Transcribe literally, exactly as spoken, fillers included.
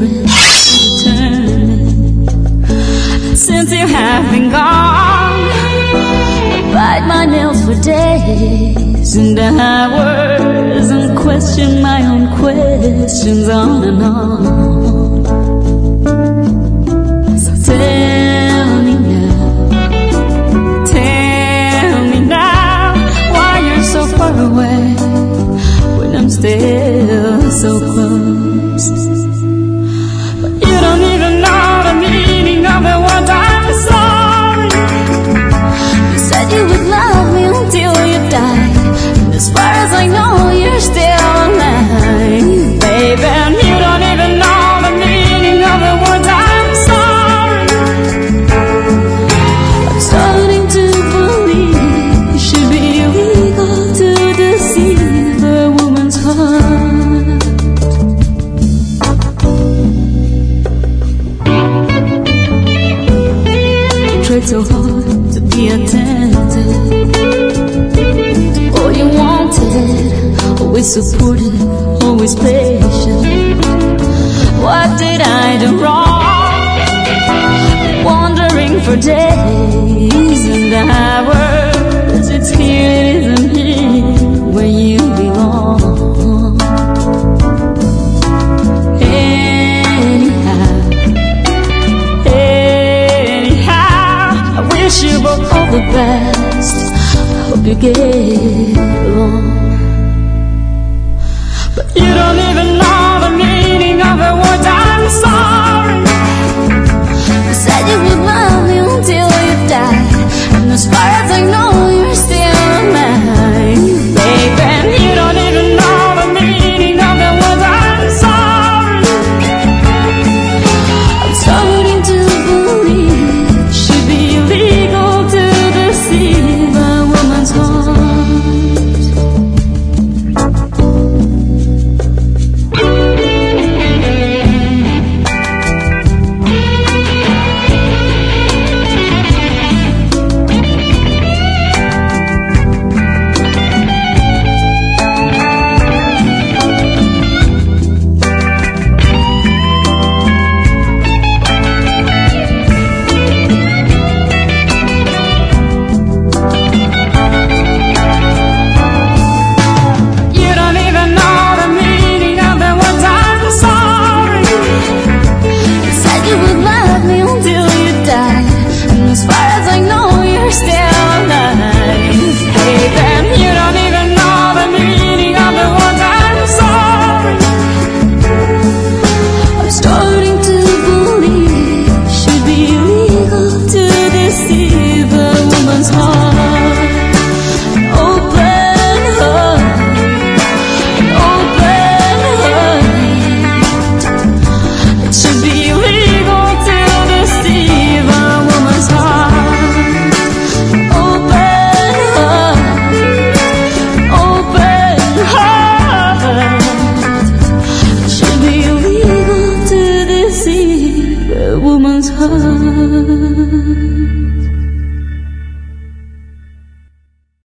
children returning. Since you have been gone, I bite my nails for days and hours and question my own questions on and on. So tell me now, tell me now, why you're so far away when I'm still so close. But you don't even know the meaning of the words I'm sorry. You said you would love me until you died, and as far as I know you're still alive, baby. And you don't even know the meaning of the words I'm sorry. I'm starting to believe it should be illegal to deceive a woman's heart. You tried so hard to be attentive, all you wanted, always supportive, always patient. What did I do wrong? Wandering for days and hours, it's here, it isn't here where you belong. Anyhow, anyhow, I wish you both all the best. I hope you get along. But you don't